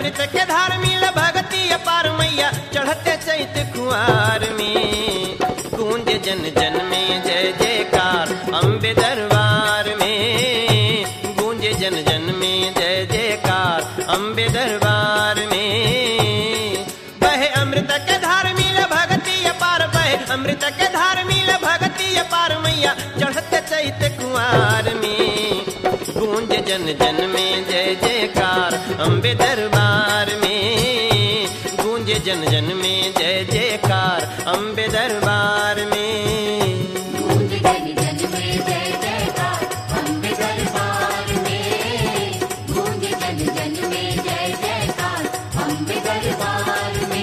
अमृत के धार मिल भगती अपार मैया चढ़ते चैत कुआर में गूंज जन जन में जय जयकार अम्बे दरबार में गूंज जन जन में जय जयकार अम्बे दरबार में बहे अमृत के धार मिल भगती अपार बहे अमृत के धार मिल भगती अपार मैया चढ़ते चैत कुआर में गूंज जन जन में जय जयकार अम्बे दरबार में गूंज जन जन में जय जयकार अम्बे दरबार में गूंज जन जन में जय जयकार अम्बे दरबार में गूंज जन जन में जय जयकार अम्बे दरबार में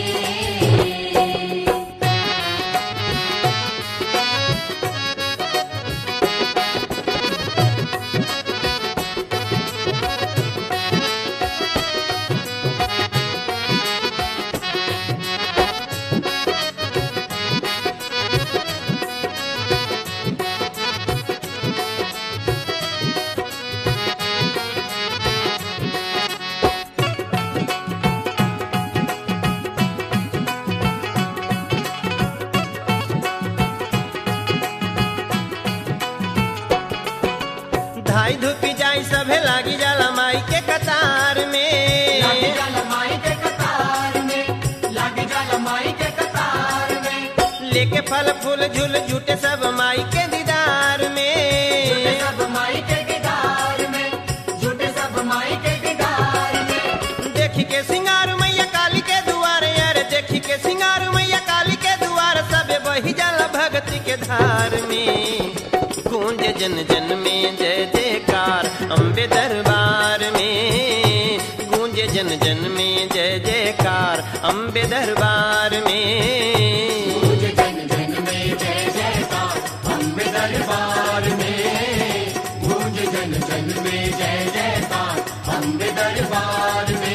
धाई धूपी जाई सभे लागी जाला माई के कतार में लागे जाला माई के कतार में लागे जाला माई के कतार में लेके फल फूल झूल झूठे सब माई के दीदार झूठे में सब माई के दीदार में झूठे सब माई के दीदार में देखी के सिंगार मैया काली के दुआर यार देखी के सिंगार मैया काली के दुआर सबे बही जाला भक्ति के धार में गूंज जन जन में जय जयकार अम्बे दरबार में गूंज जन जन में जय जयकार अम्बे दरबार में गूंज जन जन में जय जयकार अम्बे दरबार में गूंज जन जन में जय जयकार अम्बे दरबार में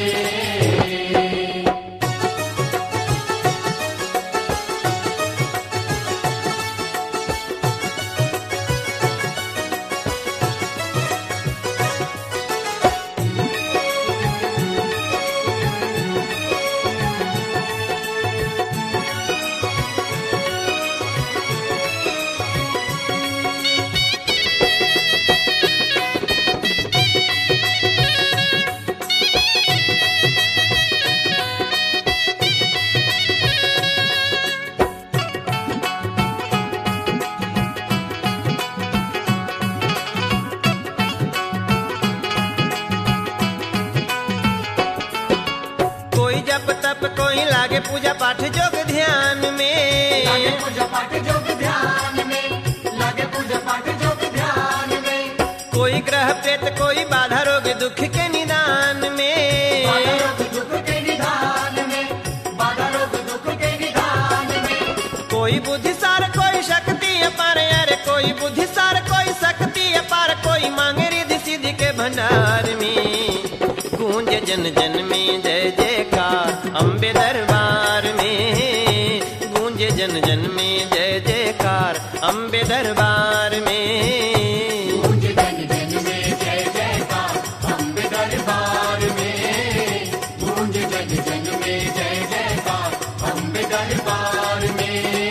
कोई जप तप कोई लागे पूजा पाठ जोग ध्यान में लागे पूजा पाठ जोग ध्यान में लागे पूजा पाठ जोग ध्यान में कोई ग्रह प्रेत कोई बाधा रोग दुख के निदान में बाधा रोग दुख के निदान में बाधा रोग दुख के निदान में कोई बुद्धि सार कोई शक्ति अपार अरे कोई बुद्धि सार कोई शक्ति अपार कोई मांगे रिद्धि सिद्धि के भंडार में गूंज जन जन में जय जयकार अम्बे दरबार में गूंज जन जन में जय जयकार अम्बे दरबार में गूंज जन जन में जय जयकार अम्बे दरबार में गूंज जन जन में जय जयकार अम्बे दरबार में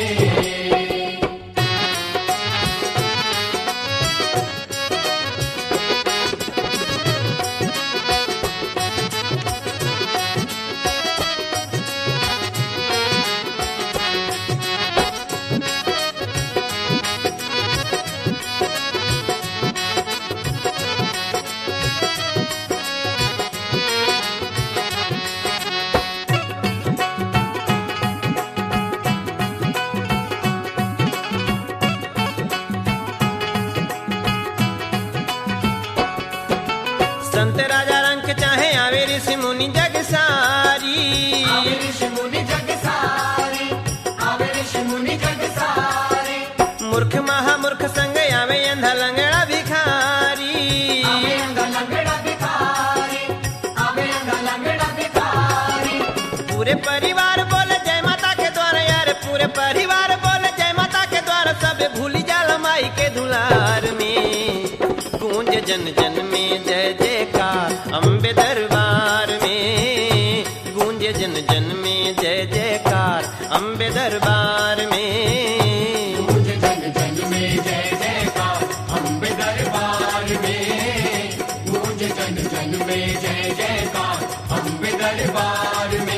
संत राजा रंग चाहे आवे ऋषि मुनि जग सारी आवे ऋषि मुनि जग सारे आवे ऋषि मुनि जग सारे मूर्ख महामूर्ख संग आवे अंधा लंगड़ा भिखारी आवे अंधा लंगड़ा भिखारी आवे अंधा लंगड़ा भिखारी पूरे परिवार बोले जय माता के द्वारा यार पूरे परिवार बोले जय माता के द्वारा सब भूली जाला माई के दुलार में गूंज जन जन में जय जयकार अम्बे दरबार में जन जन में जय जयकार अम्बे दरबार में। गूंजे जन जन में जय जयकार अम्बे दरबार में। गूंजे जन जन में जय जयकार अम्बे दरबार में।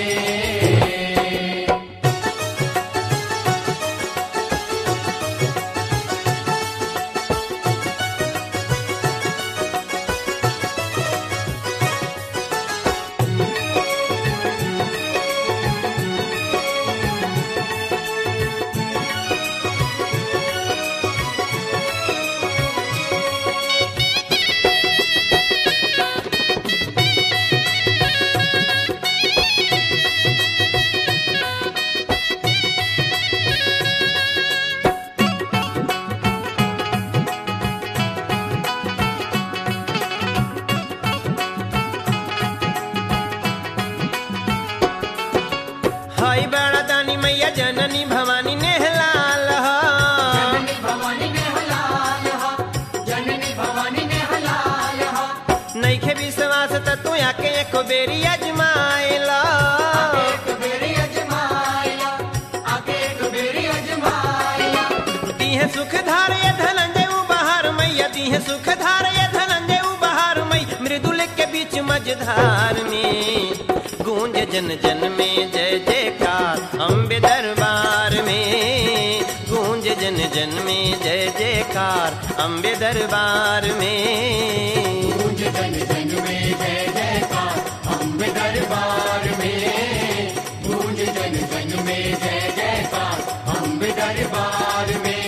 हाय बड़ा दानी मैया जननी भवानी नेहलाल हा। जननी भवानी ने हलाल हा। जननी भवानी ने हलाल हा। नइखे विश्वास त तू आके एको बेरी अजमाइला। एक बेरी अजमाइला। आके एक बेरी अजमाइला। दीहे सुख धार ये धनंजय बहार मैया दीहे सुख धार ये धनंजय बहार मैया मृदुल के बीच मझधार में गूंज जन जन में जय जयकार अम्बे दरबार में। गूंज जन जन में जय जयकार अम्बे दरबार में। गूंजे जन जन में जय जयकार अम्बे दरबार में। गूंजे जन जन में जय जयकार अम्बे दरबार में।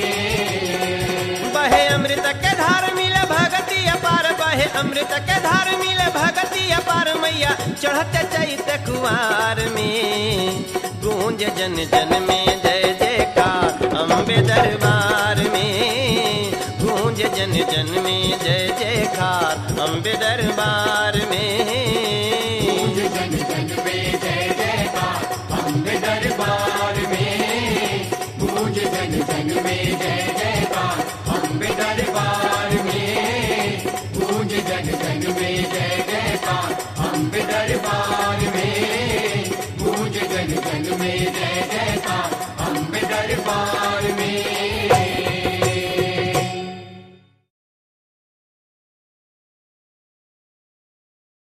बहे अमृत के धार मिले भगति अपार बहे अमृत के धार मिले भगति अपार मैया चढ़ते चैत कुआर में। गूंज जन जन में जय जयकार अम्बे दरबार में। गूंज जन जन में जय जयकार अम्बे दरबार में। गूंजे जन जन में जय जयकार अम्बे दरबार में। गूंजे जन जन में जय जयकार अम्बे दरबार में। गूंजे जन जन में जय जयकार अम्बे दरबार में। गूंजे जन जन में जय जयकार अम्बे दरबार में।